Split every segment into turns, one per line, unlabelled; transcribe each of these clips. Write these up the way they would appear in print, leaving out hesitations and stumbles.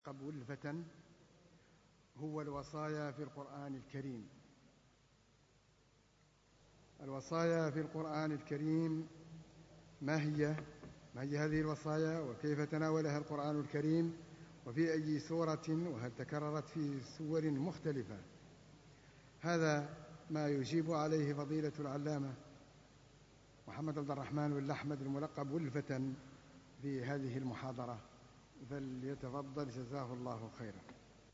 ولفة هو الوصايا في القرآن الكريم. الوصايا في القرآن الكريم ما هي هذه الوصايا، وكيف تناولها القرآن الكريم، وفي أي سورة، وهل تكررت في سور مختلفة؟ هذا ما يجيب عليه فضيلة العلامة محمد عبد الرحمن بن أحمد الملقب ولفة في هذه المحاضرة، فليتفضل جزاه الله خيرا.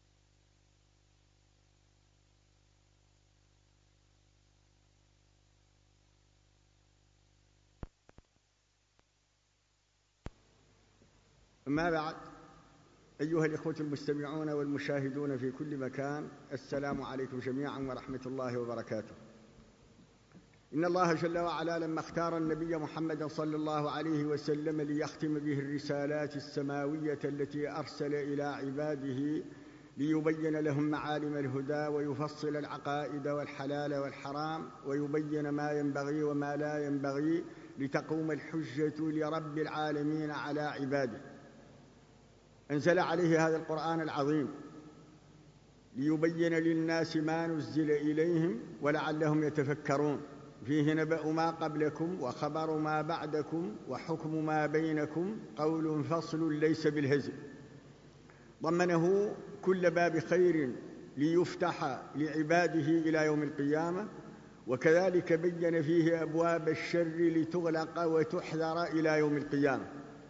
أما بعد، أيها الإخوة المستمعون والمشاهدون في كل مكان، السلام عليكم جميعا ورحمة الله وبركاته. إن الله جل وعلا لما اختار النبي محمد صلى الله عليه وسلم ليختم به الرسالات السماوية التي أرسل إلى عباده ليبين لهم معالم الهدى ويفصل العقائد والحلال والحرام ويبين ما ينبغي وما لا ينبغي لتقوم الحجة لرب العالمين على عباده، أنزل عليه هذا القرآن العظيم ليبين للناس ما نزل إليهم ولعلهم يتفكرون. فيه نبأ ما قبلكم وخبر ما بعدكم وحكم ما بينكم، قول فصل ليس بالهزل. ضمنه كل باب خير ليفتح لعباده إلى يوم القيامة، وكذلك بين فيه أبواب الشر لتغلق وتحذر إلى يوم القيامة،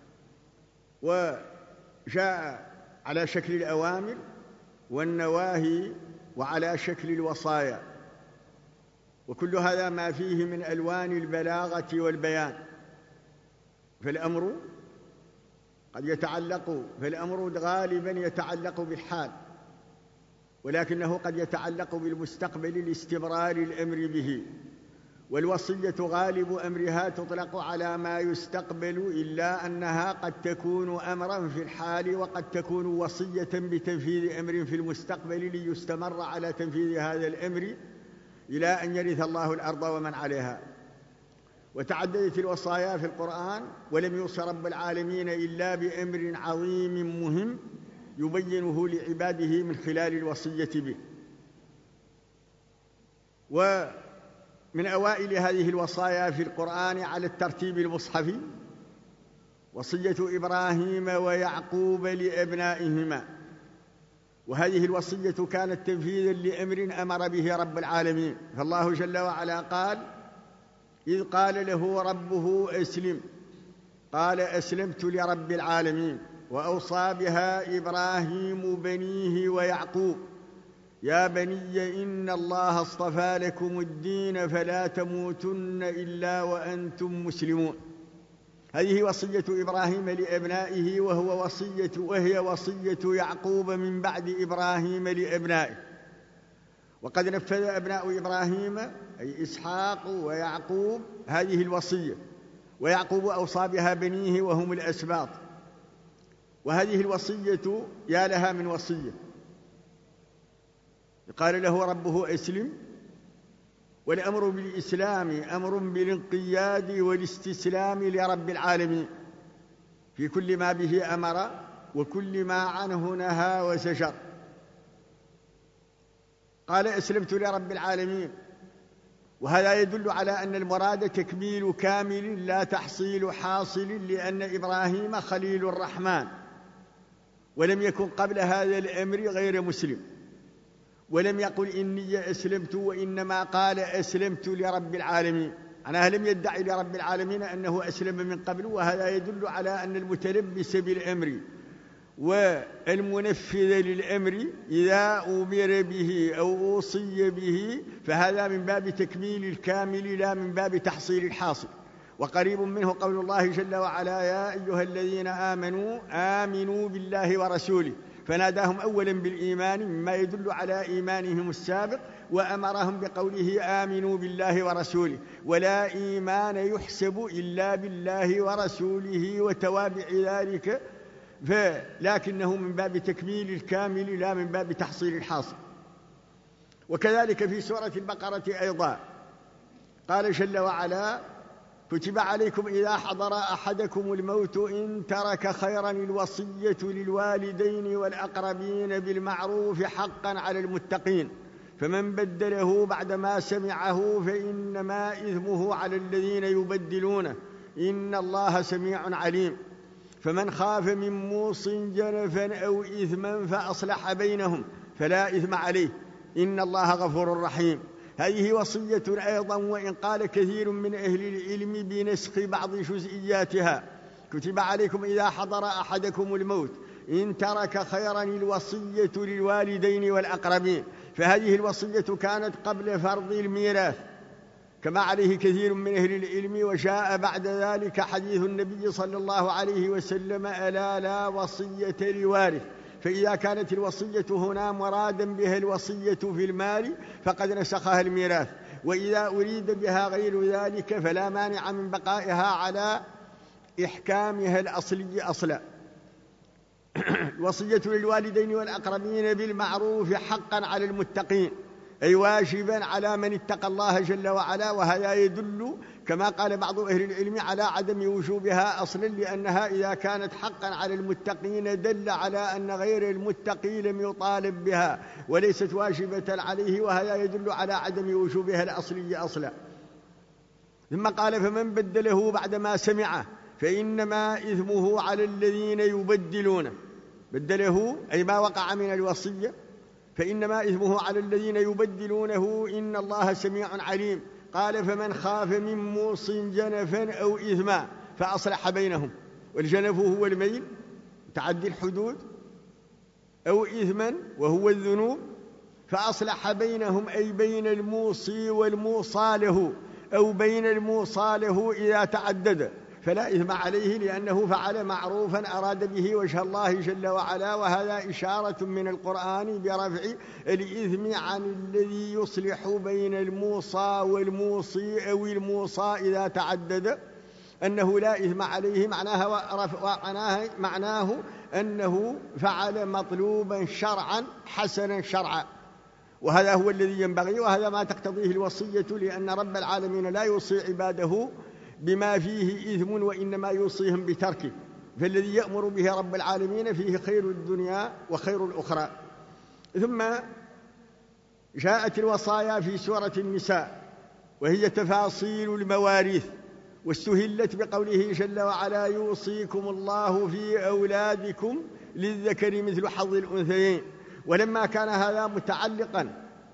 وجاء على شكل الأوامر والنواهي وعلى شكل الوصايا، وكل هذا ما فيه من ألوان البلاغة والبيان. فالأمر غالبا يتعلق بالحال، ولكنه قد يتعلق بالمستقبل لاستمرار الأمر به. والوصية غالب أمرها تطلق على ما يستقبل، إلا أنها قد تكون أمرا في الحال وقد تكون وصية بتنفيذ أمر في المستقبل ليستمر على تنفيذ هذا الأمر إلى أن يرث الله الأرض ومن عليها. وتعددت الوصايا في القرآن، ولم يوص رب العالمين إلا بأمر عظيم مهم يبينه لعباده من خلال الوصية به. ومن أوائل هذه الوصايا في القرآن على الترتيب المصحفي وصية إبراهيم ويعقوب لأبنائهما، وهذه الوصية كانت تنفيذا لأمر أمر به رب العالمين. فالله جل وعلا قال: إذ قال له ربه أسلم، قال أسلمت لرب العالمين. وأوصى بها إبراهيم بنيه ويعقوب: يا بني إن الله اصطفى لكم الدين فلا تموتن إلا وأنتم مسلمون. هذه وصية إبراهيم لأبنائه، وهي وصية يعقوب من بعد إبراهيم لأبنائه. وقد نفذ أبناء إبراهيم أي إسحاق ويعقوب هذه الوصية، ويعقوب أوصى بها بنيه وهم الأسباط. وهذه الوصية يا لها من وصية. قال له ربه أسلم، والأمر بالإسلام أمر بالانقياد والاستسلام لرب العالمين في كل ما به أمر وكل ما عنه نهى وزجر. قال أسلمت لرب العالمين، وهذا يدل على أن المراد تكميل كامل لا تحصيل حاصل، لأن إبراهيم خليل الرحمن، ولم يكن قبل هذا الأمر غير مسلم، ولم يقل إني أسلمت، وإنما قال أسلمت لرب العالمين. أنا لم يدعي لرب العالمين أنه أسلم من قبل، وهذا يدل على أن المتلبس بالأمر والمنفذ للأمر إذا أمر به أو أوصي به فهذا من باب تكميل الكامل لا من باب تحصيل الحاصل. وقريب منه قول الله جل وعلا: يا أيها الذين آمنوا آمنوا بالله ورسوله، فناداهم أولا بالإيمان مما يدل على إيمانهم السابق، وأمرهم بقوله آمنوا بالله ورسوله. ولا إيمان يحسب إلا بالله ورسوله وتوابع ذلك، لكنه من باب تكميل الكامل لا من باب تحصيل الحاصل. وكذلك في سورة البقرة أيضا قال جل وعلا: كتب عليكم إذا حضر أحدكم الموت إن ترك خيرا الوصية للوالدين والأقربين بالمعروف حقا على المتقين، فمن بدله بعدما سمعه فإنما إثمه على الذين يبدلونه، إن الله سميع عليم. فمن خاف من موص جنفا أو إثما فأصلح بينهم فلا إثم عليه، إن الله غفور رحيم. هذه وصية أيضا، وإن قال كثير من أهل العلم بنسخ بعض جزئياتها. كتب عليكم إذا حضر أحدكم الموت إن ترك خيرا الوصية للوالدين والأقربين، فهذه الوصية كانت قبل فرض الميراث كما عليه كثير من أهل العلم، وجاء بعد ذلك حديث النبي صلى الله عليه وسلم: ألا لا وصية لوارث. فإذا كانت الوصية هنا مرادا بها الوصية في المال فقد نسخها الميراث، وإذا أريد بها غير ذلك فلا مانع من بقائها على إحكامها الأصلي أصلا. الوصية للوالدين والأقربين بالمعروف حقا على المتقين، أي واجبا على من اتقى الله جل وعلا، وهذا يدل كما قال بعض أهل العلم على عدم وجوبها أصلا، لأنها إذا كانت حقا على المتقين دل على أن غير المتقي لم يطالب بها وليست واجبة عليه، وهذا يدل على عدم وجوبها الأصلي أصلا. ثم قال: فمن بدله بعدما سمعه فإنما إثمه على الذين يبدلونه. بدله أي ما وقع من الوصية، فإنما إثمه على الذين يبدلونه، إن الله سميع عليم. قال: فمن خاف من موص جنفا أو إثما فأصلح بينهم. والجنف هو الميل تعدي الحدود، أو إثما وهو الذنوب، فأصلح بينهم أي بين الموصي والموصى له، أو بين الموصى له إذا تعدد فلا إثم عليه، لأنه فعل معروفا أراد به وجه الله جل وعلا. وهذا إشارة من القرآن برفع الإثم عن الذي يصلح بين الموصى والموصي أو الموصى إذا تعدد، أنه لا إثم عليه، معناه أنه فعل مطلوبا شرعا حسنا شرعا، وهذا هو الذي ينبغي، وهذا ما تقتضيه الوصية، لأن رب العالمين لا يوصي عباده بما فيه إثم وإنما يوصيهم بتركه، فالذي يأمر به رب العالمين فيه خير الدنيا وخير الأخرى. ثم جاءت الوصايا في سورة النساء وهي تفاصيل المواريث، واستهلت بقوله جل وعلا: يوصيكم الله في أولادكم للذكر مثل حظ الأنثيين. ولما كان هذا متعلقا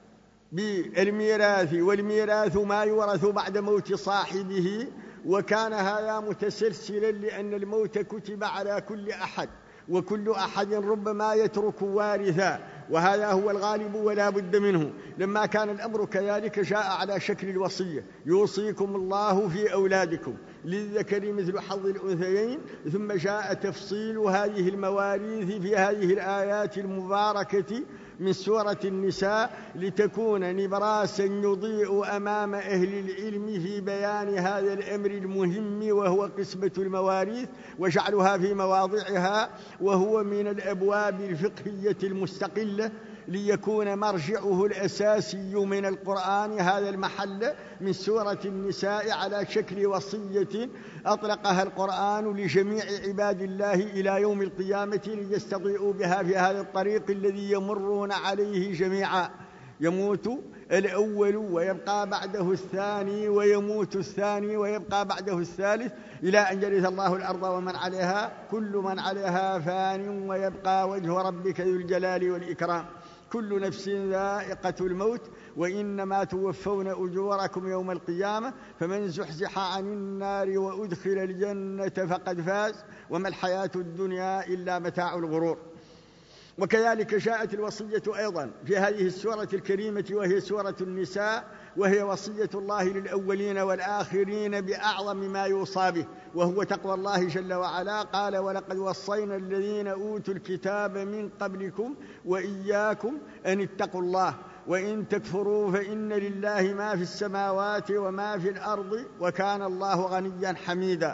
بالميراث، والميراث ما يورث بعد موت صاحبه، وكان هذا متسلسلا لأن الموت كتب على كل أحد، وكل أحد ربما يترك وارثا، وهذا هو الغالب ولا بد منه. لما كان الأمر كذلك جاء على شكل الوصية: يوصيكم الله في أولادكم للذكر مثل حظ الأنثيين. ثم جاء تفصيل هذه المواريث في هذه الآيات المباركة من سورة النساء، لتكون نبراسا يضيء أمام أهل العلم في بيان هذا الأمر المهم، وهو قسمة المواريث وجعلها في مواضعها، وهو من الأبواب الفقهية المستقلة، ليكون مرجعه الأساسي من القرآن هذا المحل من سورة النساء على شكل وصية أطلقها القرآن لجميع عباد الله إلى يوم القيامة، ليستضيئوا بها في هذا الطريق الذي يمرون عليه جميعا. يموت الأول ويبقى بعده الثاني، ويموت الثاني ويبقى بعده الثالث، إلى أن يرث الله الأرض ومن عليها، كل من عليها فان ويبقى وجه ربك ذو الجلال والإكرام. كل نفس ذائقة الموت وإنما توفون أجوركم يوم القيامة، فمن زحزح عن النار وأدخل الجنة فقد فاز، وما الحياة الدنيا إلا متاع الغرور. وكذلك جاءت الوصية أيضا في هذه السورة الكريمة وهي سورة النساء، وهي وصية الله للأولين والآخرين بأعظم ما يوصى به، وهو تقوى الله جل وعلا. قال: ولقد وصينا الذين أوتوا الكتاب من قبلكم وإياكم أن اتقوا الله، وإن تكفروا فإن لله ما في السماوات وما في الأرض، وكان الله غنيا حميدا.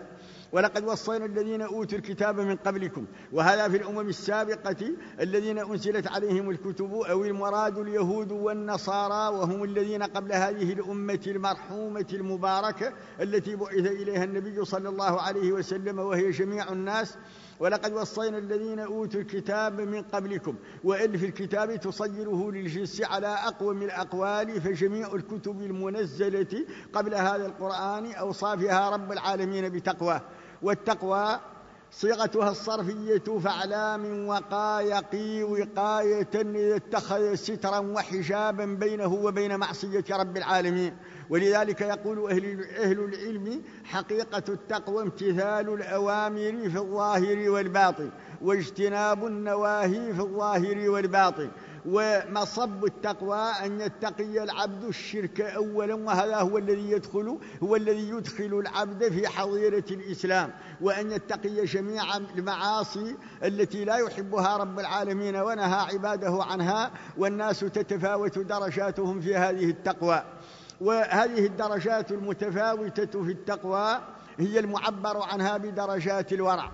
ولقد وصينا الذين أوتوا الكتاب من قبلكم، وهذا في الأمم السابقة الذين أنزلت عليهم الكتب، أو المراد اليهود والنصارى، وهم الذين قبل هذه الأمة المرحومة المباركة التي بعث إليها النبي صلى الله عليه وسلم، وهي جميع الناس. ولقد وصينا الذين أوتوا الكتاب من قبلكم، وإن في الكتاب تصيره للجنس على أقوم الأقوال، فجميع الكتب المنزلة قبل هذا القرآن أوصى فيها رب العالمين بتقواه. والتقوى صيغتها الصرفية فعلى من وقى يقي وقاية، إذا اتخذ سترا وحجابا بينه وبين معصية رب العالمين. ولذلك يقول أهل العلم: حقيقة التقوى امتثال الأوامر في الظاهر والباطن، واجتناب النواهي في الظاهر والباطن. ومصب التقوى أن يتقي العبد الشرك أولا، وهذا هو الذي يدخل العبد في حظيرة الإسلام، وأن يتقي جميع المعاصي التي لا يحبها رب العالمين ونهى عباده عنها. والناس تتفاوت درجاتهم في هذه التقوى، وهذه الدرجات المتفاوتة في التقوى هي المعبر عنها بدرجات الورع.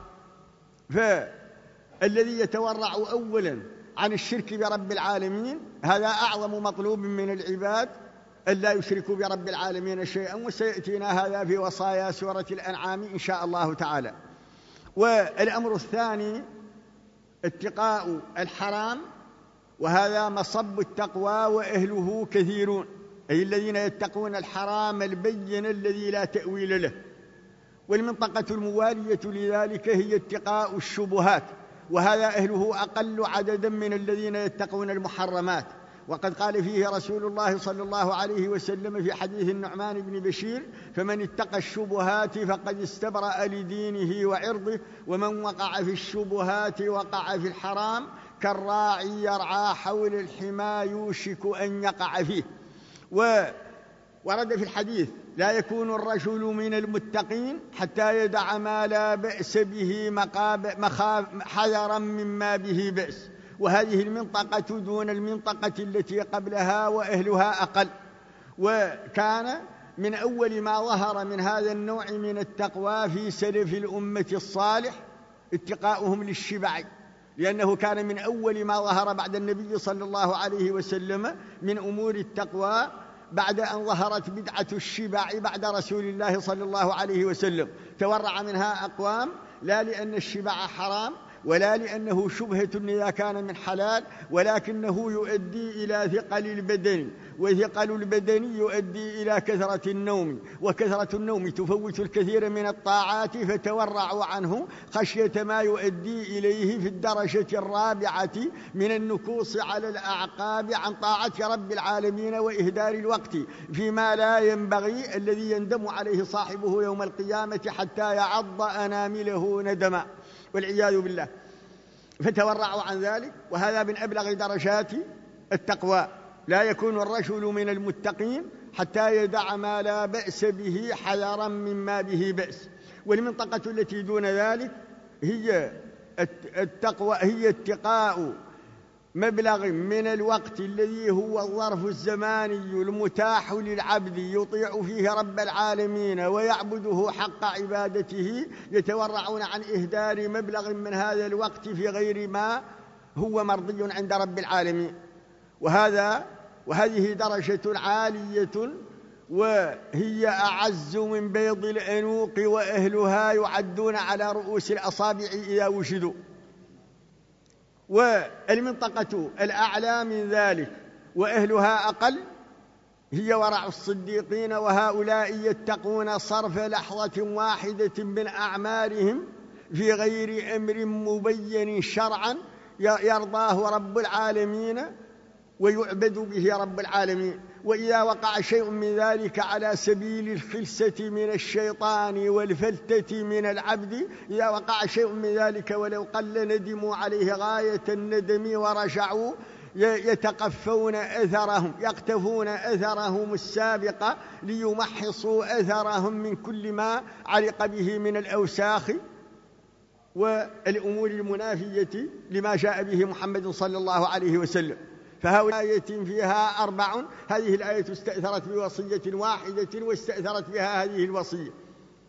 فالذي يتورع أولا عن الشرك برب العالمين هذا أعظم مطلوب من العباد، أن لا يشركوا برب العالمين شيئا، وسيأتينا هذا في وصايا سورة الأنعام إن شاء الله تعالى. والأمر الثاني اتقاء الحرام، وهذا مصب التقوى وأهله كثيرون، أي الذين يتقون الحرام البين الذي لا تأويل له. والمنطقة الموالية لذلك هي اتقاء الشبهات، وهذا أهله أقل عددا من الذين يتقون المحرمات. وقد قال فيه رسول الله صلى الله عليه وسلم في حديث النعمان بن بشير: فمن اتقى الشبهات فقد استبرأ لدينه وعرضه، ومن وقع في الشبهات وقع في الحرام، كالراعي يرعى حول الحمى يوشك أن يقع فيه. ورد في الحديث: لا يكون الرجل من المتقين حتى يدع ما لا بأس به حذرا مما به بأس. وهذه المنطقة دون المنطقة التي قبلها، وأهلها أقل. وكان من أول ما ظهر من هذا النوع من التقوى في سلف الأمة الصالح اتقاؤهم للشبع، لأنه كان من أول ما ظهر بعد النبي صلى الله عليه وسلم من أمور التقوى، بعد أن ظهرت بدعة الشبع بعد رسول الله صلى الله عليه وسلم. تورع منها أقوام لا لأن الشبع حرام، ولا لأنه شبهة إذا كان من حلال، ولكنه يؤدي إلى ثقل البدن، وثقل البدن يؤدي إلى كثرة النوم، وكثرة النوم تفوت الكثير من الطاعات، فتورعوا عنه خشية ما يؤدي إليه في الدرجة الرابعة من النكوص على الأعقاب عن طاعة رب العالمين وإهدار الوقت فيما لا ينبغي، الذي يندم عليه صاحبه يوم القيامة حتى يعض أنامله ندما، والعياذ بالله. فتورعوا عن ذلك، وهذا من أبلغ درجات التقوى. لا يكون الرجل من المتقين حتى يدع ما لا بأس به حذرا مما به بأس. والمنطقة التي دون ذلك هي التقوى، هي اتقاء مبلغ من الوقت الذي هو الظرف الزماني المتاح للعبد يطيع فيه رب العالمين ويعبده حق عبادته، يتورعون عن إهدار مبلغ من هذا الوقت في غير ما هو مرضي عند رب العالمين. وهذه درجة عالية، وهي أعز من بيض الأنوق، وأهلها يعدون على رؤوس الأصابع إذا وجدوا. والمنطقة الأعلى من ذلك وأهلها أقل هي ورع الصديقين، وهؤلاء يتقون صرف لحظة واحدة من أعمارهم في غير أمر مبين شرعا يرضاه رب العالمين ويعبد به رب العالمين. وإذا وقع شيء من ذلك على سبيل الخلسة من الشيطان والفلتة من العبد، إذا وقع شيء من ذلك ولو قل ندموا عليه غاية الندم ورجعوا يتقفون أثرهم، يقتفون أثرهم السابقة ليمحصوا أثرهم من كل ما علق به من الأوساخ والأمور المنافية لما جاء به محمد صلى الله عليه وسلم. فهؤلاء آية فيها 4. هذه الآية استأثرت بوصية واحدة واستأثرت بها هذه الوصية.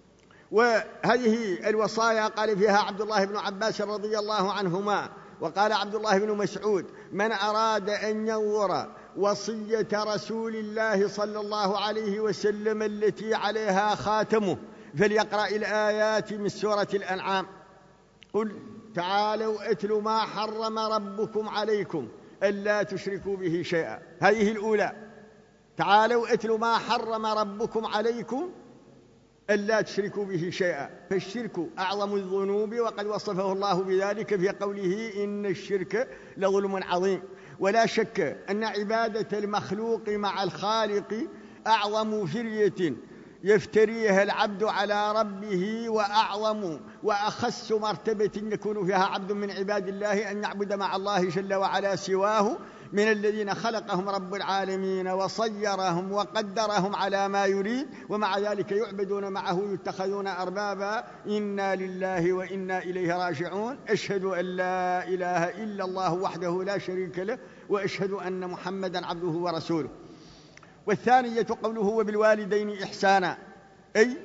وهذه الوصايا قال فيها عبد الله بن عباس رضي الله عنهما، وقال عبد الله بن مسعود: من أراد أن ينظر وصية رسول الله صلى الله عليه وسلم التي عليها خاتمه فليقرأ الآيات من سورة الأنعام: قل تعالوا أتل ما حرم ربكم عليكم ألا تشركوا به شيئا. هذه الأولى: تعالوا أتل ما حرم ربكم عليكم ألا تشركوا به شيئا. فالشرك أعظم الذنوب، وقد وصفه الله بذلك في قوله: إن الشرك لظلم عظيم. ولا شك أن عبادة المخلوق مع الخالق أعظم فرية يفتريها العبد على ربه، وأعظم وأخس مرتبة يكون فيها عبد من عباد الله أن يعبد مع الله جل وعلا سواه من الذين خلقهم رب العالمين وصيرهم وقدرهم على ما يريد، ومع ذلك يعبدون معه يتخذون أربابا. إنا لله وإنا إليه راجعون. أشهد أن لا إله إلا الله وحده لا شريك له، وأشهد أن محمدا عبده ورسوله. والثانية قوله: وبالوالدين إحسانا، أي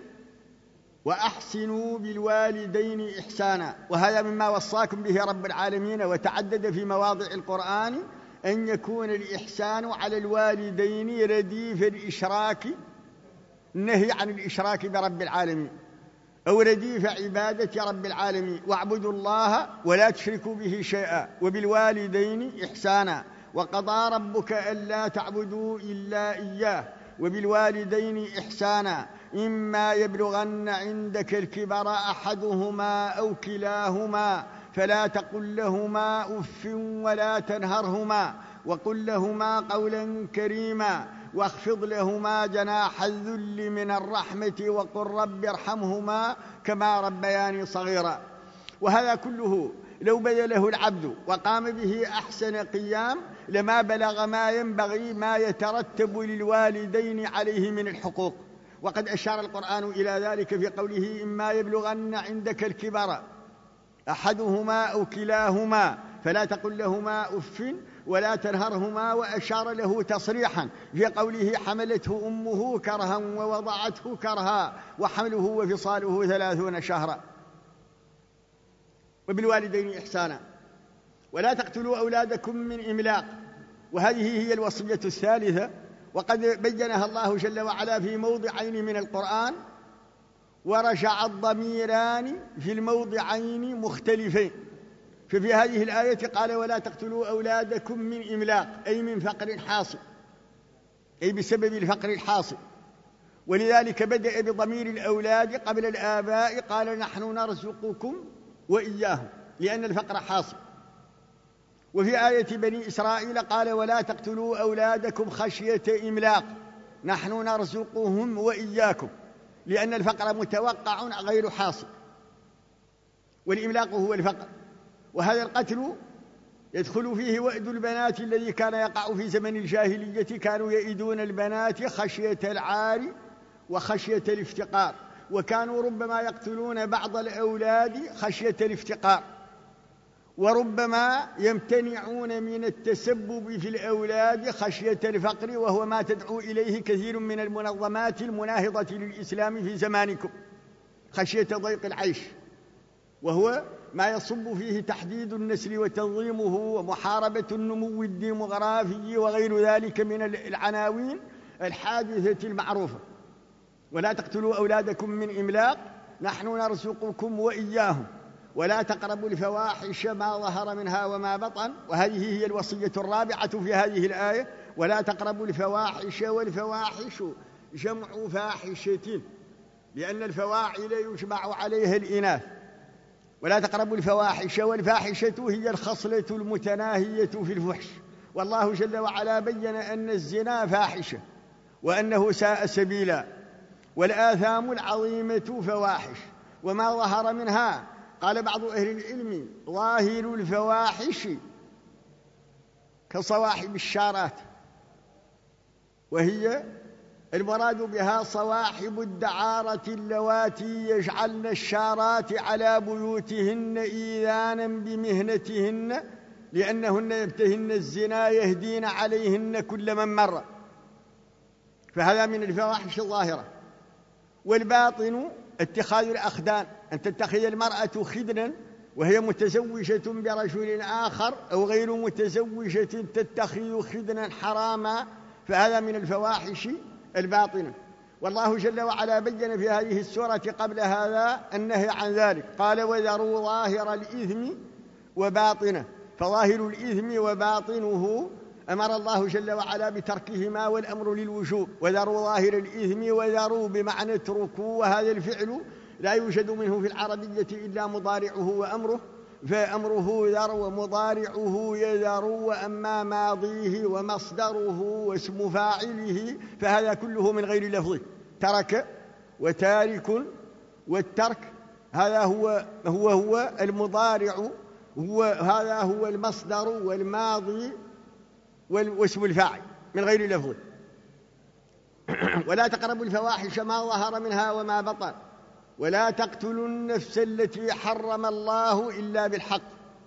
وأحسنوا بالوالدين إحسانا. وهذا مما وصاكم به رب العالمين، وتعدد في مواضع القرآن أن يكون الإحسان على الوالدين رديف الإشراك، النهي عن الإشراك برب العالمين، أو رديف عبادة رب العالمين: واعبدوا الله ولا تشركوا به شيئا وبالوالدين إحسانا. وقضى ربك ألا تعبدوا إلا إياه وبالوالدين إحسانا إما يبلغن عندك الكبر أحدهما أو كلاهما فلا تقل لهما أف ولا تنهرهما وقل لهما قولا كريما واخفض لهما جناح الذل من الرحمة وقل رب ارحمهما كما ربياني صغيرا. وهذا كله لو بذله العبد وقام به أحسن قيام لما بلغ ما ينبغي ما يترتب للوالدين عليه من الحقوق. وقد أشار القرآن إلى ذلك في قوله: إما يبلغن عندك الكبر أحدهما أو كلاهما فلا تقل لهما أف ولا تنهرهما. وأشار له تصريحا في قوله: حملته أمه كرها ووضعته كرها وحمله وفصاله 30 شهرا. وبالوالدين إحسانا. ولا تقتلوا أولادكم من إملاق، وهذه هي الوصية الثالثة، وقد بينها الله جل وعلا في موضعين من القرآن، ورجع الضميران في الموضعين مختلفين. ففي هذه الآية قال: ولا تقتلوا أولادكم من إملاق، أي من فقر حاصل، أي بسبب الفقر الحاصل. ولذلك بدأ بضمير الأولاد قبل الآباء، قال: نحن نرزقكم وإياهم، لأن الفقر حاصل. وفي آية بني إسرائيل قال: ولا تقتلوا أولادكم خشية إملاق، نحن نرزقهم وإياكم، لأن الفقر متوقع غير حاصل، والإملاق هو الفقر. وهذا القتل يدخل فيه وأد البنات الذي كان يقع في زمن الجاهلية، كانوا يئدون البنات خشية العار وخشية الافتقار، وكانوا ربما يقتلون بعض الأولاد خشية الافتقار، وربما يمتنعون من التسبب في الأولاد خشية الفقر، وهو ما تدعو إليه كثير من المنظمات المناهضة للإسلام في زمانكم، خشية ضيق العيش، وهو ما يصب فيه تحديد النسل وتنظيمه ومحاربة النمو الديمغرافي وغير ذلك من العناوين الحادثة المعروفة. ولا تقتلوا أولادكم من إملاق، نحن نرزقكم وإياهم، ولا تقربوا الفواحش ما ظهر منها وما بطن. وهذه هي الوصية الرابعة في هذه الآية: ولا تقربوا الفواحش. والفواحش جمع فاحشة، لأن الفواعل يجمع عليها الإناث. ولا تقربوا الفواحش، والفاحشة هي الخصلة المتناهية في الفحش. والله جل وعلا بين أن الزنا فاحشة وأنه ساء سبيلا، والآثام العظيمة فواحش وما ظهر منها. قال بعض أهل العلم: ظاهر الفواحش كصواحب الشارات، وهي المراد بها صواحب الدعارة اللواتي يجعلن الشارات على بيوتهن إيذانا بمهنتهن، لأنهن يبتهن الزنا يهدين عليهن كل من مر. فهذا من الفواحش الظاهرة. والباطن اتخاذ الأخدان، أن تتخذ المرأة خدنا وهي متزوجة برجل آخر أو غير متزوجة تتخذ خدنا حراما، فهذا من الفواحش الباطنة. والله جل وعلا بين في هذه السورة قبل هذا النهي عن ذلك، قال وذروا ظاهر الإثم وباطنه، فظاهر الإثم وباطنه أمر الله جل وعلا بتركهما والأمر للوجوب. وذروا ظاهر الإثم، وذروا بمعنى اتركوا، وهذا الفعل لا يوجد منه في العربية إلا مضارعه وأمره، فأمره ذر ومضارعه يذر، وأما ماضيه ومصدره واسم فاعله فهذا كله من غير لفظه. ترك وتارك، والترك هذا هو المضارع، هذا هو المصدر والماضي واسم الفاعل من غير لفظه. ولا تقربوا الفواحش ما ظهر منها وما بطن، ولا تقتلوا النفس التي حرم الله إلا بالحق.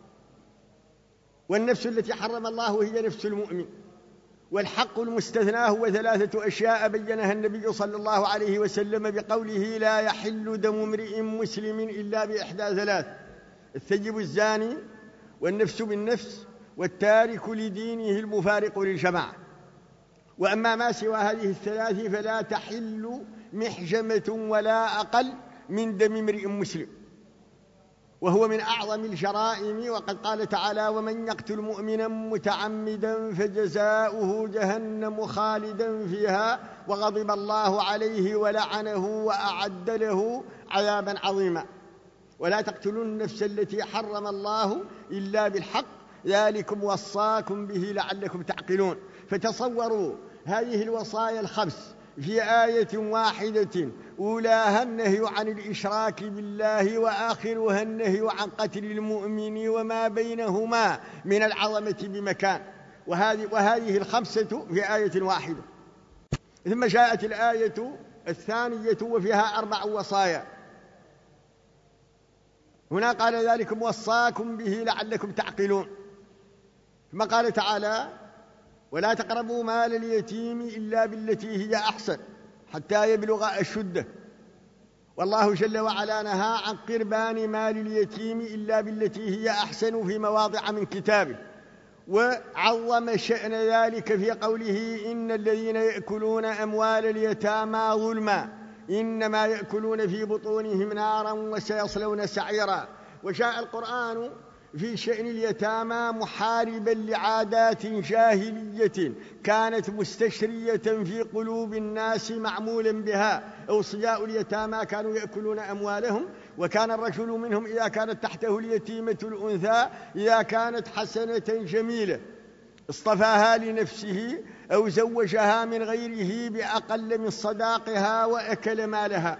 والنفس التي حرم الله هي نفس المؤمن. والحق المستثنى هو 3 أشياء بينها النبي صلى الله عليه وسلم بقوله لا يحل دم امرئ مسلم إلا بإحدى 3: الثيب الزاني، والنفس بالنفس، والتارك لدينه المفارق للجماعة. وأما ما سوى هذه الثلاث فلا تحل محجمة ولا أقل من دم امرئ مسلم، وهو من أعظم الجرائم. وقد قال تعالى ومن يقتل مؤمنا متعمدا فجزاؤه جهنم خالدا فيها وغضب الله عليه ولعنه وأعد له عذابا عظيما. ولا تقتلوا النفس التي حرم الله إلا بالحق ذلكم وصاكم به لعلكم تعقلون. فتصوروا هذه الوصايا الخمس في آية واحدة، أولاها النهي عن الإشراك بالله، وآخرها النهي عن قتل المؤمن، وما بينهما من العظمة بمكان. وهذه الخمسة في آية واحدة. ثم جاءت الآية الثانية وفيها 4 وصايا. هنا قال ذلكم وصاكم به لعلكم تعقلون. ثم قال تعالى ولا تقربوا مال اليتيم إلا بالتي هي أحسن حتى يبلغ أشده. والله جل وعلا نهى عن قربان مال اليتيم إلا بالتي هي أحسن في مواضع من كتابه، وعظم شأن ذلك في قوله إن الذين يأكلون أموال اليتامى ظلما إنما يأكلون في بطونهم نارا وسيصلون سعيرا. وجاء القرآن في شأن اليتامى محاربا لعادات جاهلية كانت مستشرية في قلوب الناس معمولا بها. أوصياء اليتامى كانوا يأكلون أموالهم، وكان الرجل منهم إذا كانت تحته اليتيمة الأنثى إذا كانت حسنة جميلة اصطفاها لنفسه أو زوجها من غيره بأقل من صداقها وأكل مالها،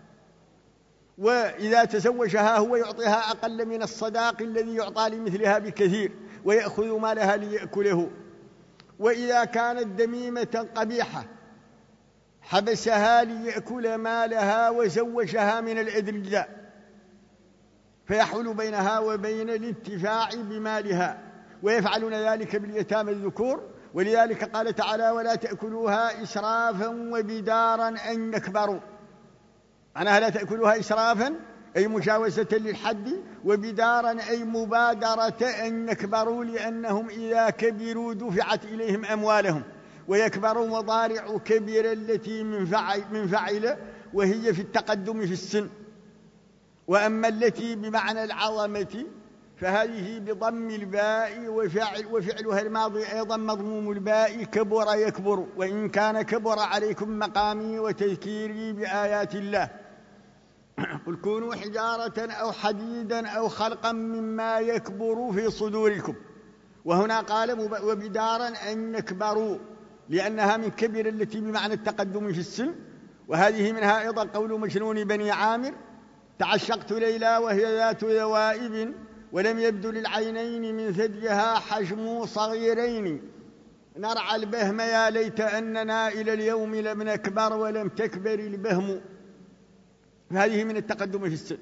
وإذا تزوجها هو يعطيها أقل من الصداق الذي يعطى لمثلها بكثير ويأخذ مالها ليأكله. وإذا كانت دميمة قبيحة حبسها ليأكل مالها وزوجها من الأدرجاء فيحول بينها وبين الانتفاع بمالها، ويفعلون ذلك باليتامى الذكور. ولذلك قال تعالى ولا تأكلوها إسرافا وبدارا أن يكبروا. معناها لا تأكلوها إسرافا أي مجاوزة للحد، وبدارا أي مبادرة أن يكبروا، لأنهم إذا كبروا دفعت إليهم أموالهم، ويكبروا مضارع كبيرة التي من فعل وهي في التقدم في السن. وأما التي بمعنى العظمة فهذه بضم الباء وفعلها الماضي أيضا مضموم الباء كبر يكبر، وإن كان كبر عليكم مقامي وتذكيري بآيات الله. قل كونوا حجارة أو حديدا أو خلقا مما يكبر في صدوركم. وهنا قال وبدارا أن يكبروا لأنها من كبر التي بمعنى التقدم في السن. وهذه منها أيضا قول مجنون بني عامر تعشقت ليلى وهي ذات ذوائب ولم يبدو للعينين من ثديها حجم صغيرين نرعى البهم يا ليت أننا إلى اليوم لم نكبر ولم تكبر البهم. هذه من التقدم في السن.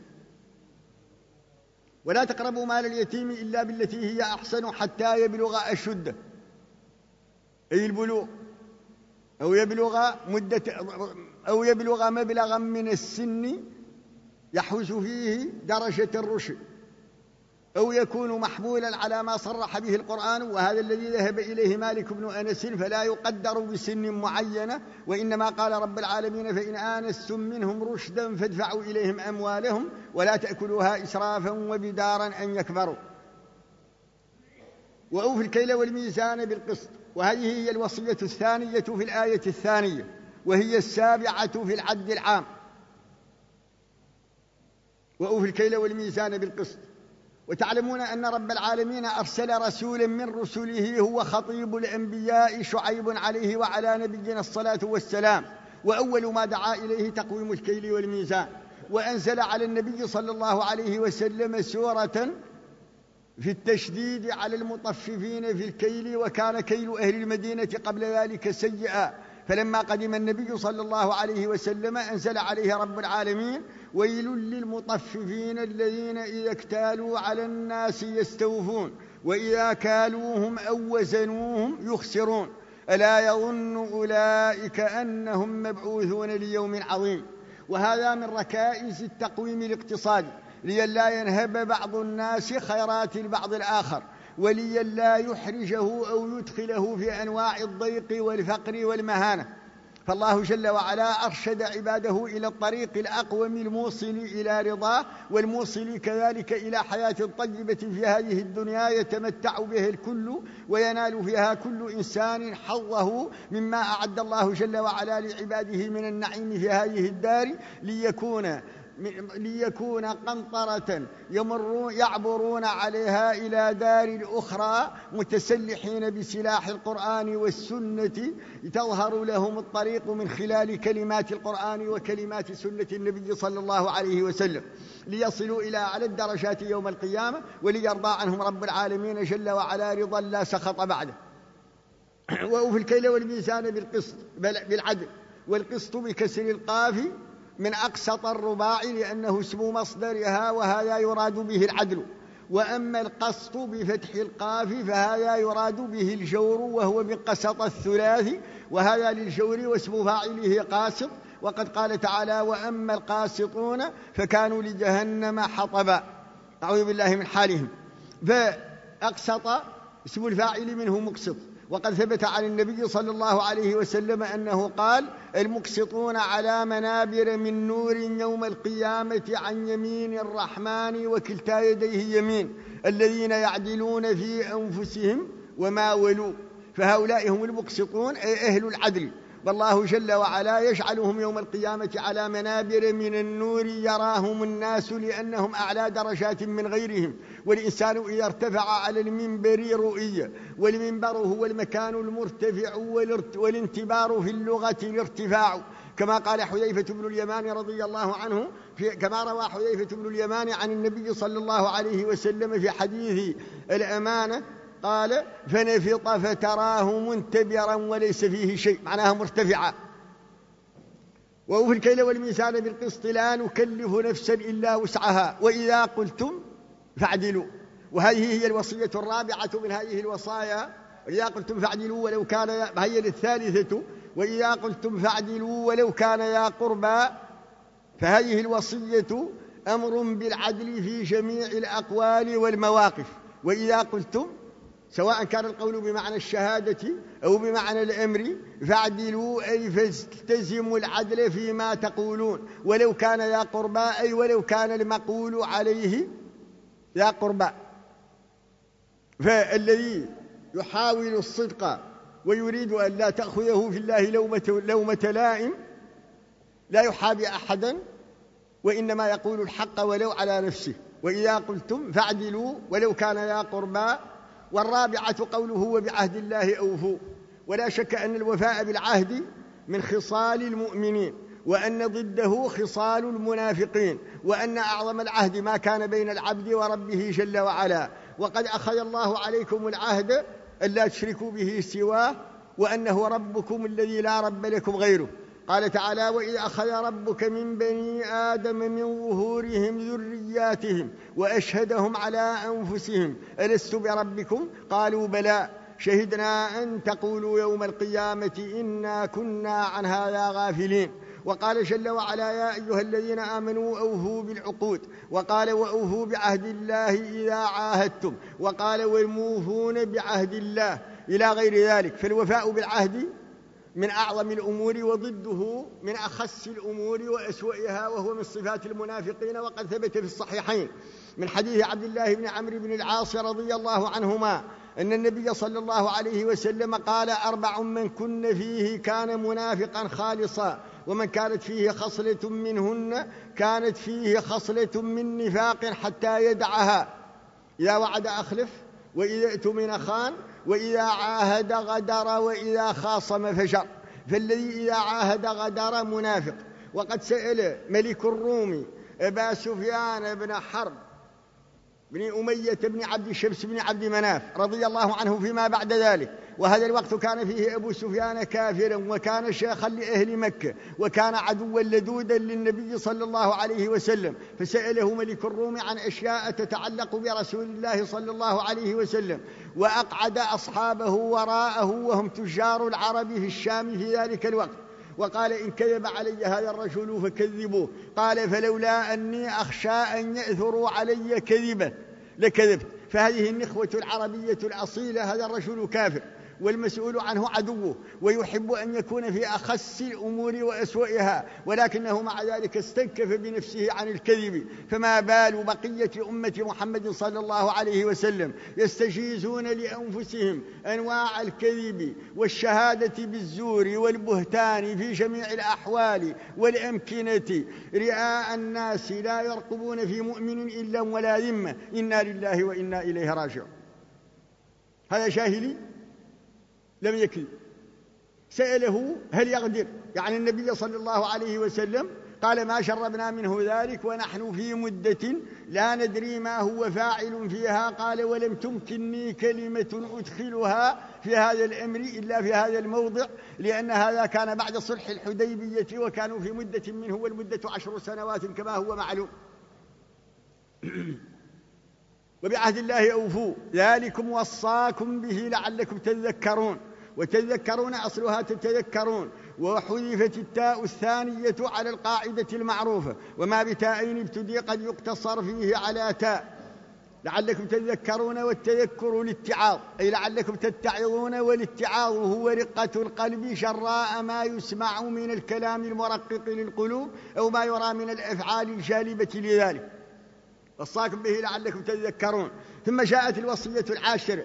ولا تقربوا مال اليتيم إلا بالتي هي أحسن حتى يبلغ أشده، أي البلوغ، أو يبلغ مبلغا من السن يحوز فيه درجة الرشد، أو يكون محمولا على ما صرح به القرآن، وهذا الذي ذهب إليه مالك بن أنس، فلا يقدر بسن معينة، وإنما قال رب العالمين: فإن آنستم منهم رشدا فادفعوا إليهم أموالهم ولا تأكلوها إسرافا وبدارا أن يكبروا. وأوفوا الكيل والميزان بالقسط، وهذه هي الوصية الثانية في الآية الثانية، وهي السابعة في العد العام. وأوفوا الكيل والميزان بالقسط. وتعلمون أن رب العالمين أرسل رسولا من رسله هو خطيب الأنبياء شعيب عليه وعلى نبينا الصلاة والسلام، وأول ما دعا إليه تقويم الكيل والميزان. وأنزل على النبي صلى الله عليه وسلم سورة في التشديد على المطففين في الكيل، وكان كيل أهل المدينة قبل ذلك سيئا، فلما قدم النبي صلى الله عليه وسلم أنزل عليه رب العالمين: ويل للمطففين الذين إذا اكتالوا على الناس يستوفون وإذا كالوهم أو وزنوهم يخسرون ألا يظن أولئك أنهم مبعوثون ليوم عظيم. وهذا من ركائز التقويم الاقتصادي، لئلا ينهب بعض الناس خيرات البعض الآخر، ولئلا يحرجه أو يدخله في أنواع الضيق والفقر والمهانة. فالله جل وعلا أرشد عباده إلى الطريق الأقوم الموصل إلى رضاه، والموصل كذلك إلى حياة طيبة في هذه الدنيا يتمتع به الكل وينال فيها كل إنسان حظه مما أعد الله جل وعلا لعباده من النعيم في هذه الدار، ليكون قنطرة يعبرون عليها إلى دار أخرى متسلحين بسلاح القرآن والسنة، تظهر لهم الطريق من خلال كلمات القرآن وكلمات سنة النبي صلى الله عليه وسلم، ليصلوا إلى أعلى الدرجات يوم القيامة، وليرضى عنهم رب العالمين جل وعلا رضا لا سخط بعده. وأوفوا الكيل والميزان بالقسط بالعدل، والقسط بكسر القاف من أقسط الرباعي لأنه اسم مصدرها، وهذا يراد به العدل. وأما القسط بفتح القاف فهذا يراد به الجور، وهو من قسط الثلاثي، وهذا للجور واسم فاعله قاسط. وقد قال تعالى: وأما القاسطون فكانوا لجهنم حطبا. أعوذ بالله من حالهم. فأقسط اسم الفاعل منه مقسط. وقد ثبت عن النبي صلى الله عليه وسلم أنه قال: المقسطون على منابر من نور يوم القيامة عن يمين الرحمن وكلتا يديه يمين، الذين يعدلون في أنفسهم وما ولوا. فهؤلاء هم المقسطون، أي أهل العدل. والله جل وعلا يجعلهم يوم القيامة على منابر من النور يراهم الناس لأنهم أعلى درجات من غيرهم. والإنسان إذا ارتفع على المنبر رؤية، والمنبر هو المكان المرتفع، والانتبار في اللغة الارتفاع، كما قال حذيفة بن اليمان رضي الله عنه كما روى حذيفة بن اليمان عن النبي صلى الله عليه وسلم في حديث الأمانة قال: فنفط فتراه منتبرا وليس فيه شيء، معناها مرتفعا. وأوفوا الكيل والميزان بالقسط لا نكلف نفسا إلا وسعها وإذا قلتم فاعدلوا. وهذه هي الوصية الرابعة من هذه الوصايا: وإذا قلتم فاعدلوا ولو كان هي الثالثة: وإذا قلتم فاعدلوا ولو كان ذا قربى. فهذه الوصية أمر بالعدل في جميع الأقوال والمواقف. وإذا قلتم، سواء كان القول بمعنى الشهادة أو بمعنى الأمر، فاعدلوا أي فالتزموا العدل فيما تقولون، ولو كان ذا قربى أي ولو كان المقول عليه ذا قربى. فالذي يحاول الصدق ويريد أن لا تأخذه في الله لومة لائم لا يحابي أحدا، وإنما يقول الحق ولو على نفسه. وإذا قلتم فاعدلوا ولو كان ذا قربى. والرابعة قوله: وبعهد الله أوفوا. ولا شك أن الوفاء بالعهد من خصال المؤمنين، وأن ضده خصال المنافقين، وأن أعظم العهد ما كان بين العبد وربه جل وعلا. وقد أخذ الله عليكم العهد ألا تشركوا به سواه، وأنه ربكم الذي لا رب لكم غيره. قال تعالى: وإذ أخذ ربك من بني آدم من ظهورهم ذرياتهم وأشهدهم على أنفسهم ألست بربكم؟ قالوا بلى شهدنا أن تقولوا يوم القيامة إنا كنا عن هذا غافلين. وقال جل وعلا يا أيها الذين آمنوا أوفوا بالعقود، وقال وأوفوا بعهد الله إذا عاهدتم، وقال والموفون بعهد الله إلى غير ذلك. فالوفاء بالعهد من أعظم الأمور وضده من أخس الأمور وأسوأها، وهو من صفات المنافقين. وقد ثبت في الصحيحين من حديث عبد الله بن عمرو بن العاص رضي الله عنهما أن النبي صلى الله عليه وسلم قال 4 من كن فيه كان منافقا خالصا، ومن كانت فيه خصلة منهن كانت فيه خصلة من نفاق حتى يدعها: إذا وعد أخلف، وإذا اؤتمن خان، وإذا عاهد غدر، وإذا خاصم فجر. فالذي إذا عاهد غدر منافق. وقد سأل ملك الروم أبا سفيان بن حرب بن أمية بن عبد شمس بن عبد مناف رضي الله عنه فيما بعد ذلك، وهذا الوقت كان فيه أبو سفيان كافرا، وكان شيخا لأهل مكة، وكان عدوا لدودا للنبي صلى الله عليه وسلم. فسأله ملك الروم عن أشياء تتعلق برسول الله صلى الله عليه وسلم، وأقعد أصحابه وراءه وهم تجار العرب في الشام في ذلك الوقت، وقال إن كذب علي هذا الرجل فكذبوه. قال فلولا أني أخشى أن يأثروا علي كذبا لكذبت. فهذه النخوة العربية الأصيلة. هذا الرجل كافر والمسؤول عنه عدوه، ويحب أن يكون في أخس الأمور وأسوأها، ولكنه مع ذلك استنكف بنفسه عن الكذب. فما بال بقية أمة محمد صلى الله عليه وسلم يستجيزون لأنفسهم أنواع الكذب والشهادة بالزور والبهتان في جميع الأحوال والأمكنة رئاء الناس، لا يرقبون في مؤمن إلا ولا ذمة. إنا لله وإنا إليه راجعون. هذا جاهلي لم يكذب. سأله هل يغدر، يعني النبي صلى الله عليه وسلم قال ما شربنا منه ذلك ونحن في مدة لا ندري ما هو فاعل فيها. قال ولم تمكنني كلمة أدخلها في هذا الأمر إلا في هذا الموضع، لأن هذا كان بعد صلح الحديبية، وكانوا في مدة منه، والمدة 10 سنوات كما هو معلوم. وبعهد الله أوفوا ذلكم وصاكم به لعلكم تذكرون. وتذكرون أصلها تتذكرون، وحذفت التاء الثانية على القاعدة المعروفة، وما بتاءين ابتدي قد يقتصر فيه على تاء. لعلكم تذكرون، والتذكر الاتعاظ، أي لعلكم تتعظون، والاتعاظ هو رقة القلب شراء ما يسمع من الكلام المرقق للقلوب أو ما يرى من الأفعال الجالبة لذلك. وصاكم به لعلكم تذكرون. ثم جاءت الوصية العاشرة،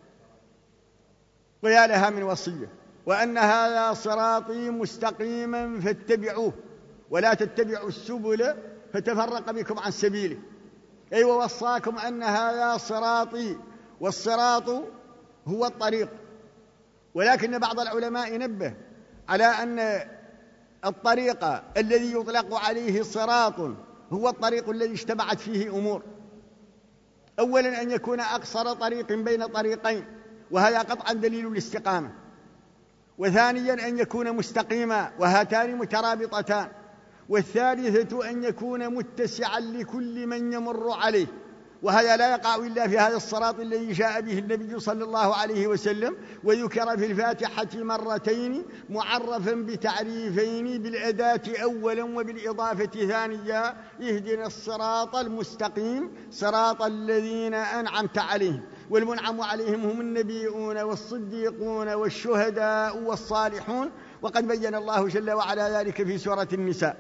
ويا لها من وصية: وأن هذا صراطي مستقيما فاتبعوه ولا تتبعوا السبل فتفرق بكم عن سبيله. أي ووصاكم أن هذا صراطي، والصراط هو الطريق. ولكن بعض العلماء نبه على أن الطريق الذي يطلق عليه صراط هو الطريق الذي اجتمعت فيه أمور. أولا أن يكون أقصر طريق بين طريقين، وهذا قطعا دليل الاستقامة. وثانيا أن يكون مستقيما، وهاتان مترابطتان. والثالثة أن يكون متسعا لكل من يمر عليه، وهذا لا يقع إلا في هذا الصراط الذي جاء به النبي صلى الله عليه وسلم، وذكر في الفاتحة مرتين معرفا بتعريفين، بالأداة أولا وبالإضافة ثانيا: اهدنا الصراط المستقيم صراط الذين أنعمت عليهم. والمنعم عليهم هم النبيون والصديقون والشهداء والصالحون، وقد بين الله جل وعلا ذلك في سورة النساء.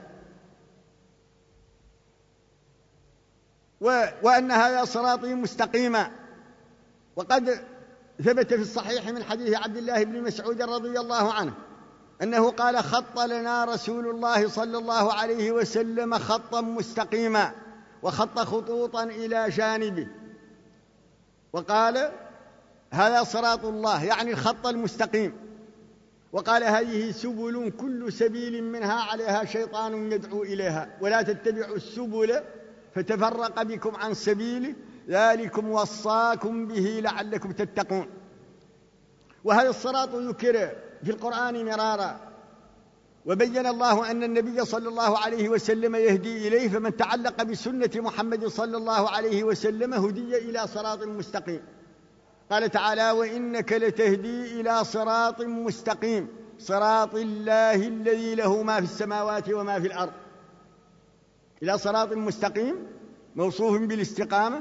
وأن هذا صراطي مستقيما. وقد ثبت في الصحيح من حديث عبد الله بن مسعود رضي الله عنه أنه قال: خط لنا رسول الله صلى الله عليه وسلم خطا مستقيما، وخط خطوطا إلى جانبه، وقال: هذا صراط الله، يعني الخط المستقيم. وقال: هذه سبل كل سبيل منها عليها شيطان يدعو إليها، ولا تتبعوا السبل فتفرق بكم عن سبيله، ذلكم وصاكم به لعلكم تتقون. وهذا الصراط ذكر في القرآن مرارا، وبين الله أن النبي صلى الله عليه وسلم يهدي إليه، فمن تعلق بسنة محمد صلى الله عليه وسلم هدي إلى صراط مستقيم. قال تعالى: وإنك لتهدي إلى صراط مستقيم. صراط الله الذي له ما في السماوات وما في الأرض، إلى صراط مستقيم موصوف بالاستقامة.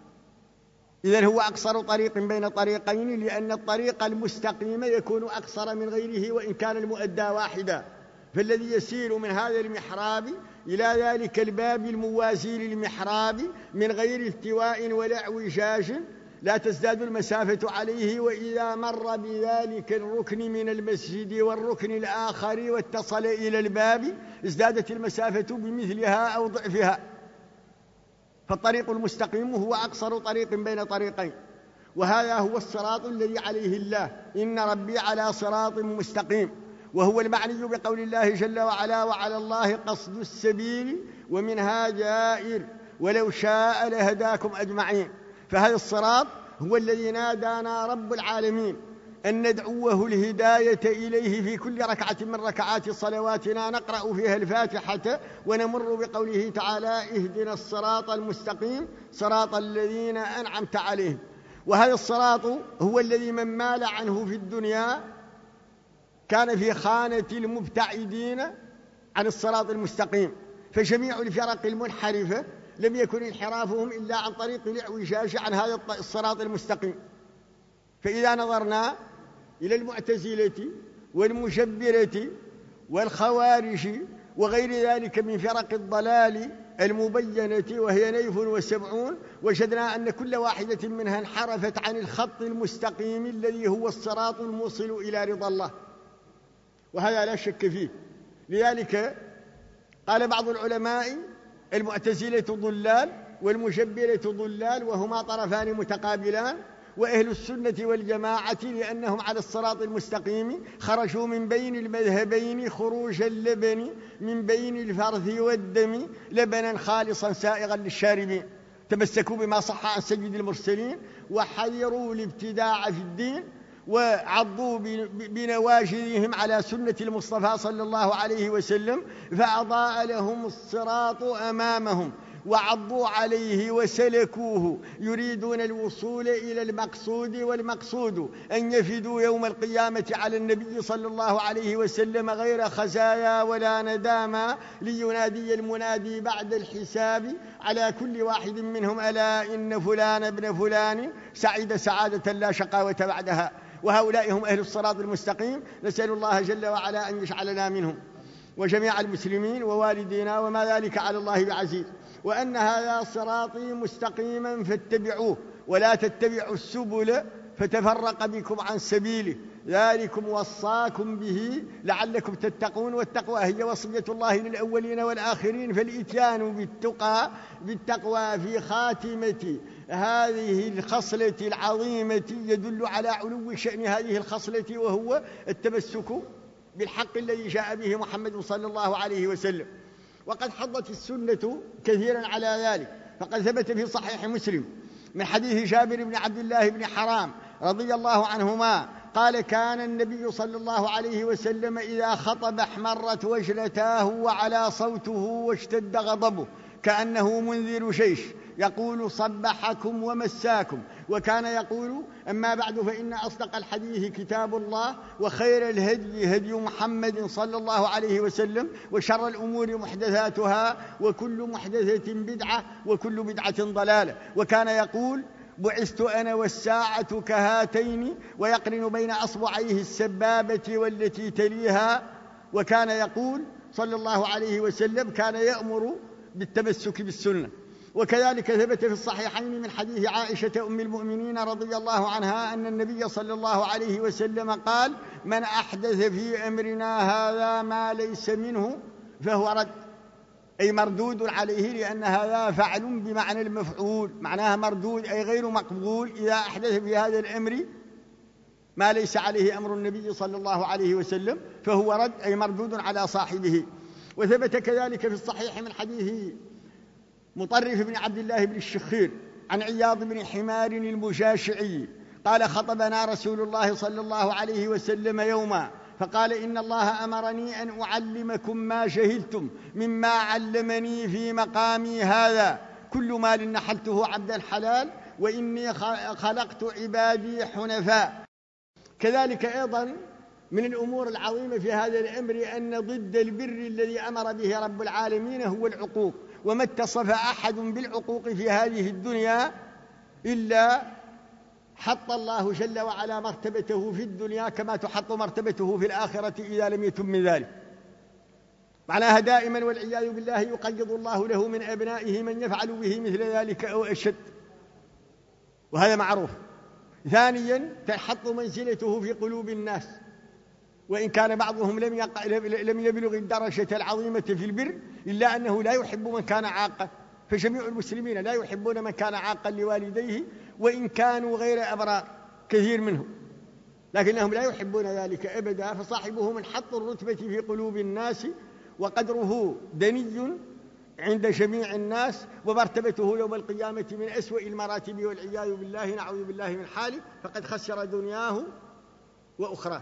إذن هو أقصر طريق بين طريقين، لأن الطريق المستقيم يكون أقصر من غيره وإن كان المؤدى واحدا. فالذي يسير من هذا المحراب إلى ذلك الباب الموازي للمحراب من غير التواء ولا اعوجاج لا تزداد المسافة عليه، وإذا مر بذلك الركن من المسجد والركن الآخر واتصل إلى الباب ازدادت المسافة بمثلها أو ضعفها. فالطريق المستقيم هو أقصر طريق بين طريقين، وهذا هو الصراط الذي عليه الله: إن ربي على صراط مستقيم. وهو المعني بقول الله جل وعلا: وعلى الله قصد السبيل ومنها جائر ولو شاء لهداكم أجمعين. فهذا الصراط هو الذي نادانا رب العالمين أن ندعوه الهداية إليه في كل ركعة من ركعات صلواتنا، نقرأ فيها الفاتحة ونمر بقوله تعالى: اهدنا الصراط المستقيم صراط الذين أنعمت عليهم. وهذا الصراط هو الذي من مال عنه في الدنيا كان في خانة المبتعدين عن الصراط المستقيم. فجميع الفرق المنحرفة لم يكن انحرافهم إلا عن طريق الاعوجاج عن هذا الصراط المستقيم. فإذا نظرنا إلى المعتزلة والمجبرة والخوارج وغير ذلك من فرق الضلال المبينة، وهي 72، وجدنا أن كل واحدة منها انحرفت عن الخط المستقيم الذي هو الصراط الموصل إلى رضا الله، وهذا لا شك فيه. لذلك قال بعض العلماء: المعتزلة ضلال والمجبرة ضلال، وهما طرفان متقابلان. وأهل السنة والجماعة لأنهم على الصراط المستقيم خرجوا من بين المذهبين خروج اللبن من بين الفرث والدم لبنا خالصا سائغا للشاربين. تمسكوا بما صح عن سيد المرسلين وحذروا الابتداع في الدين، وعضوا بنواجذهم على سنة المصطفى صلى الله عليه وسلم، فأضاء لهم الصراط أمامهم وعضوا عليه وسلكوه، يريدون الوصول إلى المقصود، والمقصود أن يفدوا يوم القيامة على النبي صلى الله عليه وسلم غير خزايا ولا ندامة، لينادي المنادي بعد الحساب على كل واحد منهم: ألا إن فلان ابن فلان سعيد سعادة لا شقاوة بعدها. وهؤلاء هم أهل الصراط المستقيم. نسأل الله جل وعلا أن يجعلنا منهم وجميع المسلمين ووالدينا، وما ذلك على الله بعزيز. وأن هذا صراطي مستقيما فاتبعوه ولا تتبعوا السبل فتفرق بكم عن سبيله، ذلكم وصاكم به لعلكم تتقون. والتقوى هي وصية الله للأولين والآخرين، فالإتيان بالتقوى في خاتمة هذه الخصلة العظيمة يدل على علو شأن هذه الخصلة، وهو التمسك بالحق الذي جاء به محمد صلى الله عليه وسلم. وقد حضت السنة كثيرا على ذلك، فقد ثبت في صحيح مسلم من حديث جابر بن عبد الله بن حرام رضي الله عنهما قال: كان النبي صلى الله عليه وسلم إذا خطب احمرت وجنتاه وعلى صوته واشتد غضبه كأنه منذر جيش يقول: صبحكم ومساكم. وكان يقول: أما بعد، فإن أصدق الحديث كتاب الله، وخير الهدي هدي محمد صلى الله عليه وسلم، وشر الأمور محدثاتها، وكل محدثة بدعة، وكل بدعة ضلالة. وكان يقول: بعثت أنا والساعة كهاتين، ويقرن بين أصبعيه السبابة والتي تليها. وكان يقول صلى الله عليه وسلم: كان يأمر بالتمسك بالسنة. وكذلك ثبت في الصحيحين من حديث عائشة أم المؤمنين رضي الله عنها أن النبي صلى الله عليه وسلم قال: من أحدث في أمرنا هذا ما ليس منه فهو رد، أي مردود عليه، لأن هذا فعل بمعنى المفعول، معناها مردود أي غير مقبول. إذا أحدث في هذا الأمر ما ليس عليه أمر النبي صلى الله عليه وسلم فهو رد، أي مردود على صاحبه. وثبت كذلك في الصحيح من حديث مطرف بن عبد الله بن الشخير عن عياض بن حمار المجاشعي قال: خطبنا رسول الله صلى الله عليه وسلم يوما فقال: إن الله أمرني أن أعلمكم ما جهلتم مما علمني في مقامي هذا، كل مال نحلته عبد الحلال، وإني خلقت عبادي حنفاء. كذلك أيضا من الأمور العظيمة في هذا الأمر أن ضد البر الذي أمر به رب العالمين هو العقوق، وما اتصف أحد بالعقوق في هذه الدنيا إلا حط الله جل وعلا مرتبته في الدنيا كما تحط مرتبته في الآخرة إذا لم يتم من ذلك. معناها دائما والعياذ بالله يقيض الله له من أبنائه من يفعل به مثل ذلك أو أشد، وهذا معروف. ثانيا تحط منزلته في قلوب الناس، وإن كان بعضهم لم يبلغ الدرجة العظيمة في البر إلا أنه لا يحب من كان عاقا، فجميع المسلمين لا يحبون من كان عاقا لوالديه وإن كانوا غير أبرار كثير منهم، لكنهم لا يحبون ذلك أبدا. فصاحبه من حط الرتبة في قلوب الناس وقدره دني عند جميع الناس، ومرتبته يوم القيامة من أسوأ المراتب والعياذ بالله، نعوذ بالله من حاله، فقد خسر دنياه وأخراه.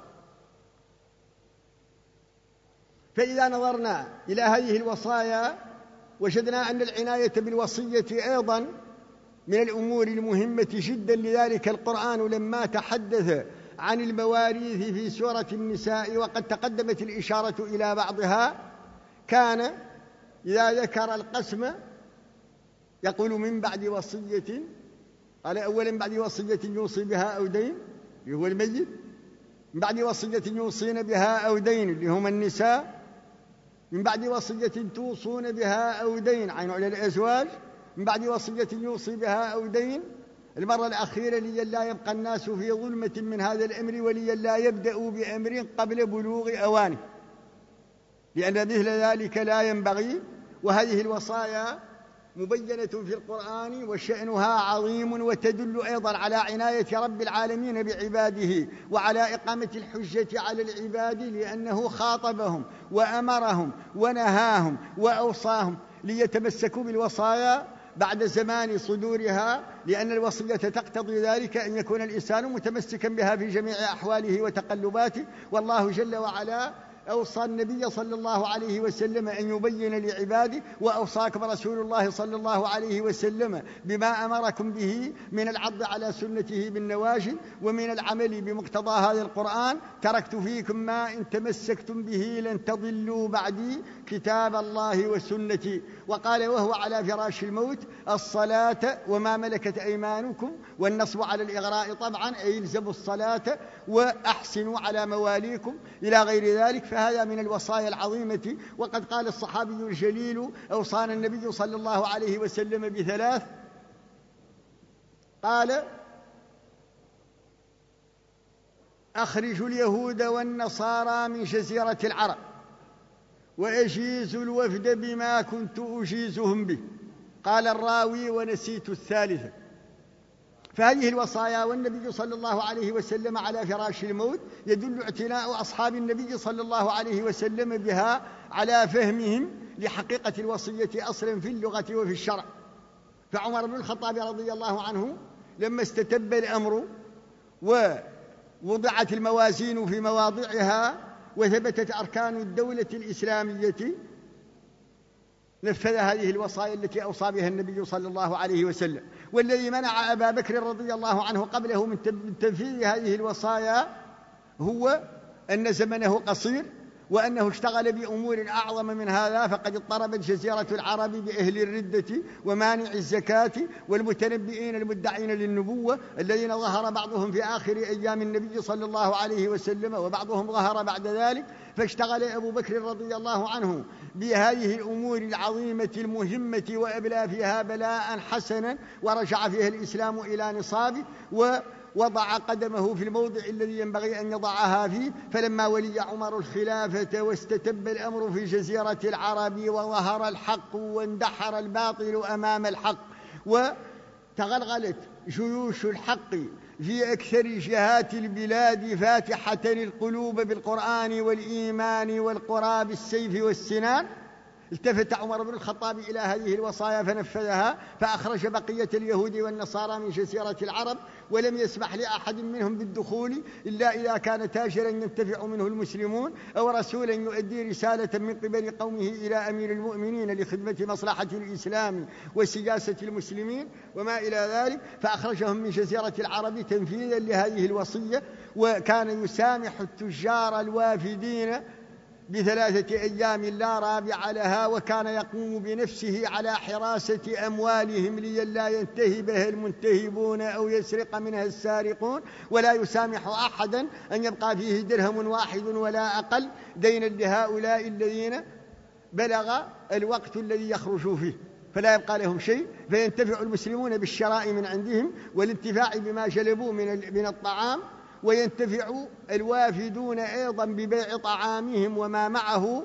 فإذا نظرنا إلى هذه الوصايا وجدنا أن العناية بالوصية أيضا من الأمور المهمة جدا. لذلك القرآن لما تحدث عن المواريث في سورة النساء وقد تقدمت الإشارة إلى بعضها، كان إذا ذكر القسم يقول من بعد وصية، قال أولا بعد وصية يوصي بها أو دين اللي هو الميت، من بعد وصية يوصين بها أو دين اللي هم النساء، من بعد وصية توصون بها أو دين عين على الأزواج، من بعد وصية يوصي بها أو دين. المرة الأخيرة لئلا يبقى الناس في ظلمة من هذا الأمر ولئلا يبدأوا بأمر قبل بلوغ أوانه، لأن مثل ذلك لا ينبغي. وهذه الوصايا مبينة في القرآن وشأنها عظيم، وتدل أيضا على عناية رب العالمين بعباده وعلى إقامة الحجة على العباد، لأنه خاطبهم وأمرهم ونهاهم وأوصاهم ليتمسكوا بالوصايا بعد زمان صدورها، لأن الوصية تقتضي ذلك أن يكون الإنسان متمسكا بها في جميع أحواله وتقلباته. والله جل وعلا أوصى النبي صلى الله عليه وسلم أن يبين لعباده، وأوصاكم رسول الله صلى الله عليه وسلم بما أمركم به من العض على سنته بالنواجذ ومن العمل بمقتضى هذا القرآن. تركت فيكم ما إن تمسكتم به لن تضلوا بعدي كتاب الله وسنتي. وقال وهو على فراش الموت الصلاة وما ملكت أيمانكم، والنصب على الإغراء طبعا أي الزموا الصلاة وأحسنوا على مواليكم إلى غير ذلك. فهذا من الوصايا العظيمة. وقد قال الصحابي الجليل أوصانا النبي صلى الله عليه وسلم بثلاث، قال أخرجوا اليهود والنصارى من جزيرة العرب وأجيزوا الوفد بما كنت أجيزهم به. قال الراوي ونسيت الثالثة. فهذه الوصايا والنبي صلى الله عليه وسلم على فراش الموت يدل اعتناء أصحاب النبي صلى الله عليه وسلم بها على فهمهم لحقيقة الوصية أصلا في اللغة وفي الشرع. فعمر بن الخطاب رضي الله عنه لما استتب الأمر ووضعت الموازين في مواضعها وثبتت أركان الدولة الإسلامية نفذ هذه الوصايا التي أوصى بها النبي صلى الله عليه وسلم. والذي منع أبا بكر رضي الله عنه قبله من تنفيذ هذه الوصايا هو أن زمنه قصير وأنه اشتغل بأمور أعظم من هذا، فقد اضطربت جزيرة العرب بأهل الردة ومانع الزكاة والمتنبئين المدعين للنبوة الذين ظهر بعضهم في آخر أيام النبي صلى الله عليه وسلم وبعضهم ظهر بعد ذلك. فاشتغل أبو بكر رضي الله عنه بهذه الأمور العظيمة المهمة وأبلى فيها بلاء حسنا، ورجع فيها الإسلام إلى نصابه ووضع قدمه في الموضع الذي ينبغي أن يضعها فيه. فلما ولي عمر الخلافة واستتب الأمر في جزيرة العرب وظهر الحق واندحر الباطل أمام الحق وتغلغلت جيوش الحق في أكثر جهات البلاد فاتحة القلوب بالقرآن والإيمان والقرى بالسيف والسنان، التفت عمر بن الخطاب إلى هذه الوصايا فنفذها، فأخرج بقية اليهود والنصارى من جزيرة العرب، ولم يسمح لأحد منهم بالدخول إلا إذا كان تاجرا ينتفع منه المسلمون أو رسولا يؤدي رسالة من قبل قومه إلى أمير المؤمنين لخدمة مصلحة الإسلام وسياسة المسلمين وما إلى ذلك، فأخرجهم من جزيرة العرب تنفيذا لهذه الوصية. وكان يسامح التجار الوافدين ب3 أيام لا رابع لها، وكان يقوم بنفسه على حراسة أموالهم لئلا ينتهبها المنتهبون أو يسرق منها السارقون، ولا يسامح أحدا أن يبقى فيه درهم واحد ولا أقل دينا لهؤلاء الذين بلغ الوقت الذي يخرجوا فيه، فلا يبقى لهم شيء، فينتفع المسلمون بالشراء من عندهم والانتفاع بما جلبوا من الطعام، وينتفع الوافدون أيضا ببيع طعامهم وما معه،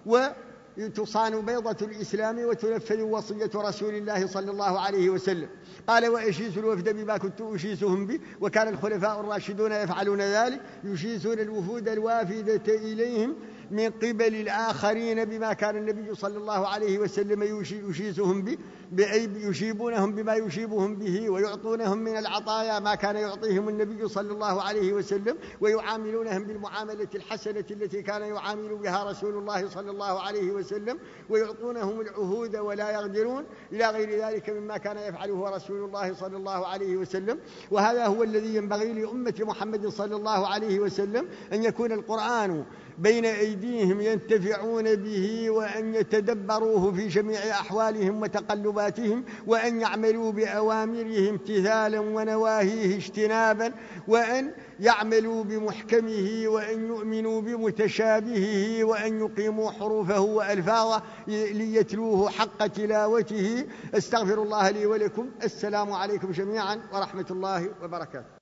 وتصان بيضة الإسلام وتنفذ وصية رسول الله صلى الله عليه وسلم. قال: وأجيز الوفد بما كنت أجيزهم به. وكان الخلفاء الراشدون يفعلون ذلك، يجيزون الوفود الوافدة إليهم من قبل الآخرين بما كان النبي صلى الله عليه وسلم يجيزهم به، يجيبونهم بما يجيبهم به، ويعطونهم من العطايا ما كان يعطيهم النبي صلى الله عليه وسلم، ويعاملونهم بالمعاملة الحسنة التي كان يعامل بها رسول الله صلى الله عليه وسلم، ويعطونهم العهود ولا يغدرون، إلى غير ذلك مما كان يفعله رسول الله صلى الله عليه وسلم. وهذا هو الذي ينبغي لأمة محمد صلى الله عليه وسلم، أن يكون القرآن بين أيديهم ينتفعون به، وأن يتدبروه في جميع أحوالهم وتقلباتهم، وأن يعملوا بأوامره امتثالا ونواهيه اجتنابا، وأن يعملوا بمحكمه، وأن يؤمنوا بمتشابهه، وأن يقيموا حروفه وألفاظه ليتلوه حق تلاوته. استغفر الله لي ولكم. السلام عليكم جميعا ورحمة الله وبركاته.